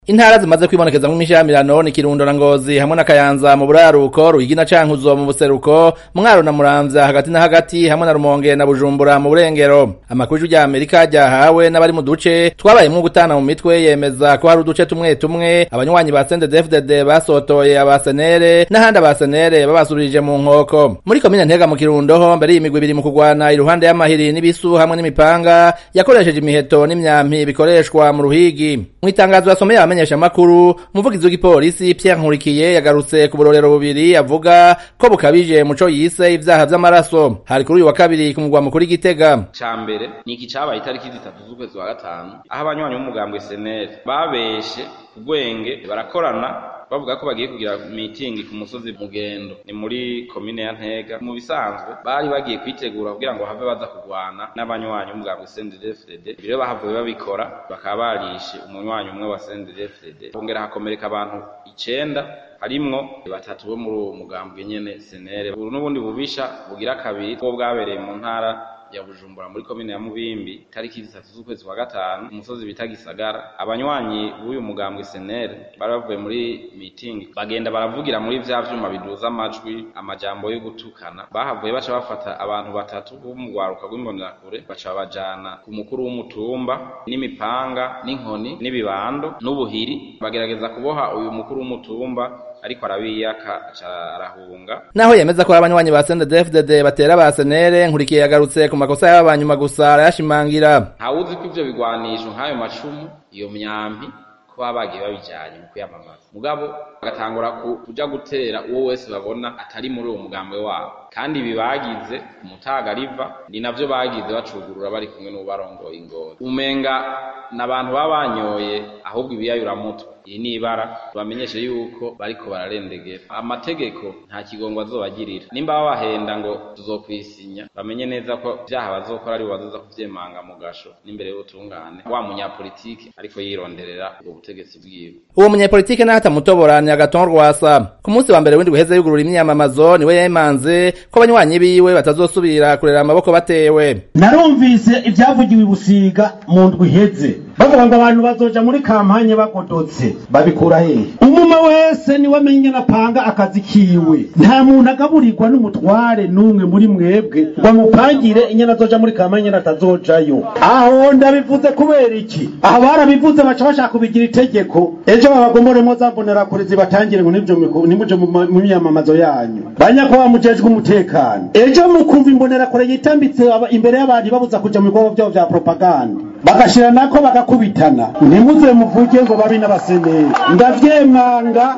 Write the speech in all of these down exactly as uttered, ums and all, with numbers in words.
Intara zimaze kwibonekeza mu mishamirano ni Kirundo na Ngozi hamwe na Kayanza mu buraruko, Ruyigi na Cankuzo mu buseruko, Mwaro na Muramvya hagati na hagati hamwe na Rumonge na Bujumbura mu burengero. Amakuru ya Amerika ryahawe n'abari mu duce twabayemwo gutana mu mitwe yemeza ko hari uduce tumwe tumwe abanywanyi ba C N D D F D D basotoye abasenere n'ahandi abasenere babasurije mu nkoko. Muri komine Ntega mu Kirundo ho mbere y'imigwi ibiri mu kugwana iruhande y'amahiri n'ibisu hamwe n'imipanga yakoresheje imiheto n'imyampi bikoreshwa mu Ruhigi. Mu itangazo yasomeye abamenyesha makuru, umuvugizi w'igipolisi Pierre Nkurikiye yagarutse ku burorero bubiri avuga ko bukabije muco yise ivyaha vy'amaraso. Hari kuri uyu wa kabiri ku mugwa mukuru Gitega. Cambere ni iki cabaye itariki zitatu z'ukwezi wa gatanu aho abanywanyi b'umugambwe S N L babeshe ubwenge barakorana bavuga ko bagiye kugira meeting ku musozi Mugendo ni muri komine ya Ntega. Mu bisanzwe bari bagiye kwitegura kugira ngo have baza kugwana n'abanywanyi b'umugambwe S N D D F D D. Biro bahavuye babikora bakaba barishe umunywanyi umwe wa S N D D F D D. Bongera hakomereka abantu icenda harimwo batatu bo muri uwo mugambwe nyene S N L. N'ubundi bubisha bugira kabiri ko bwabereye mu ntara ya Bujumbura muri komine ya Mubimbi tariki zitatu z'ukwezi wa gatanu umusozi bita Gisagara. Abanywanyi b'uyu mugambwe S N L bari bavuye muri meeting bagenda baravugira muri vya vyuma biduza amajwi amajambo yo gutukana. Bahavuye baca bafata abantu batatu bo mu rwaruka rw'imbonerakure baca bajana ku mukuru w'umutumba n'imipanga n'inkoni n'ibibando n'ubuhiri bagerageza kuboha uyu mukuru w'umutumba ariko arabiyaka arahunga. Naho yemeza ko abanywanyi ba C N D D F D D batera ba S N L, Nkurikiye yagarutse ku makosa y'abanyuma gusa arayashimangira. Ntawuzi ko ivyo bigwanisho nk'ayo macumu iyo myambi ko babagiye babijanye mu kuyamamaza mugabo bagatangura kuja gutera uwo wese babona atari muri uwo mugambwe wabo, kandi ibi bagize umutaga riva ni navyo bagize bacugurura bari kumwe n'ubarongoye Ingozi. Umenga n'abantu babanyoye ahubwo ibiyayura mutwe. Iyi ni ibara bamenyeshe yuko bariko bararendegera amategeko, nta kigongo azobagirira. Nimba babahenda ngo tuzokwisinya bamenye neza ko vyaha bazokora ari bazoza kuvyemanga mu gasho n'imbere y'ubutungane wa munyapolitike ariko yironderera ubwo butegetsi bwiwe. Uwo munyapolitike nahata mutoboranya Agathon Rwasa ku munsi wa mbere w'indwi uheze yugurura imyamamazo niwe yemanze ko abanywanyi biwe batazosubira kurera amaboko batewe. Narumvise ivyavugiwe Busiga mu ndwi iheze bavuga ngo abantu bazoja muri kampanye bagodotse babikura hehe? Umuma wese ni wamenye napanga akazi kiwe, nta muntu agaburirwa n'umutware n'umwe muri mwebwe ngo amupangire inyana zoja muri kampanye natazojayo. Aho ndabivuze kubera iki? Aho barabivuze baca bashaka kubigira itegeko, ejo babagomoremo zambonera kure zibatangire ngo nivyo nimuje mu myamamazo yanyu. Banyako bamujejwe umutekano, ejo mukumva imbonera kure yitambitse imbere y'abandi babuza kuja mu bikorwa byabo vya propaganda bagashira nako bagakubitana. Nimuze muvuge ngo babi n'abasenere ndavyemanga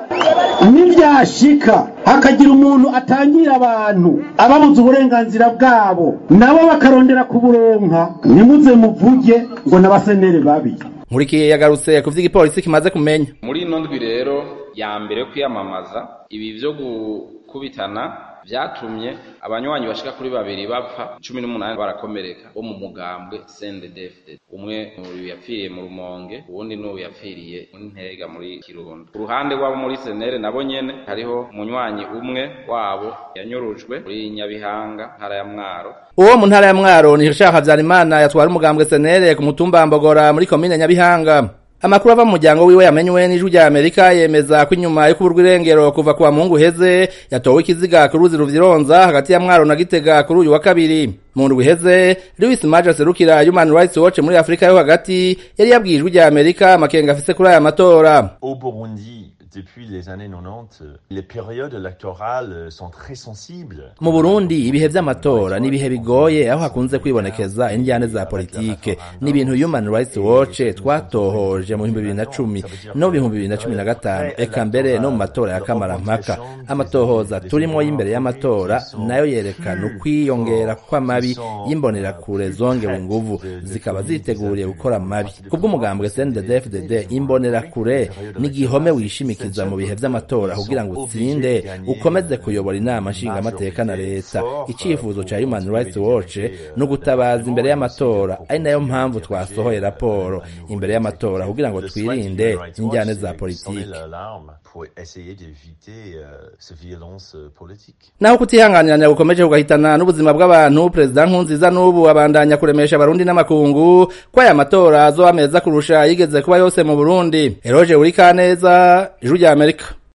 nivyashika hakagira umuntu atangira abantu ababuza uburenganzira bwabo nabo bakarondera kuburonka, nimuze muvuge ngo n'abasenere babi. Nkurikiye yagarutse ku vy'igipolisi kimaze kumenya. Muri ino ndwi rero ya mbere yo kwiyamamaza ibi vyo gukubitana vyatumye abanywanyi bashika kuri babiri bapfa, cumi n'umunani barakomereka bo mu mugambwe S N D D F D D. Umwe uyu yapfiriye mu Rumonge, uwundi n'uyu yapfiriye mu Ntega muri Kirundo. Ku ruhande rwabo muri S N L nabo nyene hariho umunywanyi umwe wabo yanyurujwe muri Nyabihanga ntara ya Mwaro. Uwo mu ntara ya Mwaro ni Shaka Habyarimana yatwara umugambwe S N L ku mutumba Mbogora muri komine Nyabihanga. Amakuru ava mu muryango wiwe yamenywe n'ijwi rya Amerika yemeza ko inyuma yo kuburwa irengero kuva kwa Mungu heze yatowe ikiziga ku ruzi Ruvyironza hagati ya Mwaro na Gitega kuri uyu wa kabiri. Mu ndwi heze Louis Maja serukira Human Rights Watch muri Afrika yo hagati yari yabwiye ijwi rya Amerika amakenga afise kuri aya matora. Au Burundi depuis les années quatre-vingt-dix, les périodes électorales sont très sensibles. Mu Burundi ibihe vy'amatora ni ibihe bigoye aho hakunze kwibonekeza indyane za politike. Ni ibintu Human Rights Watch twatohoje mu bibiri na cumi no mu bibiri na cumi na gatanu eka mbere no mu matora ya kamarampaka. Amatohoza turimo y'imbere y'amatora nayo yerekana ukwiyongera kw'amabi y'imbonera kure zongewe inguvu zikaba ziteguriye gukora amabi. Kubwo umugambwe S N D D F D D imbonera kure ni gihome wishimika ukurikiza mu bihe vy'amatora kugira ngo utsinde ukomeze kuyobora inama nshingamateka na leta. Icifuzo ca Human Rights Watch no gutabaza imbere y'amatora, ari nayo mpamvu twasohoye raporo imbere y'amatora kugira ngo twirinde injyane za politiki. Naho kutihanganirana gukomeje kugahitana n'ubuzima bw'abantu, Perezida Nkurunziza n'ubu abandanya kuremesha abarundi n'amakungu ko aya matora azoba meza kurusha yigeze kuba yose mu Burundi. Eroje Urikaneza, Ijwi rya Amerika.